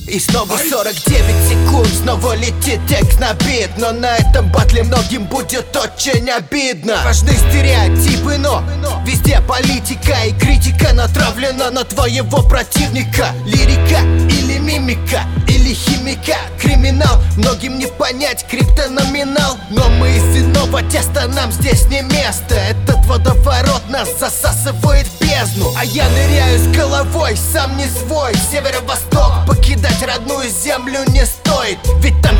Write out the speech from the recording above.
И снова 49 секунд, снова летит текст на бит. Но на этом батле многим будет очень обидно. Важны стереотипы, но везде политика и критика натравлена на твоего противника. Лирика или мимика, или химика, криминал. Многим не понять криптономинал. Но мы из иного теста, нам здесь не место. Этот водоворот нас засасывает в бездну. А я ныряю с головой, сам не свой. Северо-восток, покидать родную землю не стоит, ведь там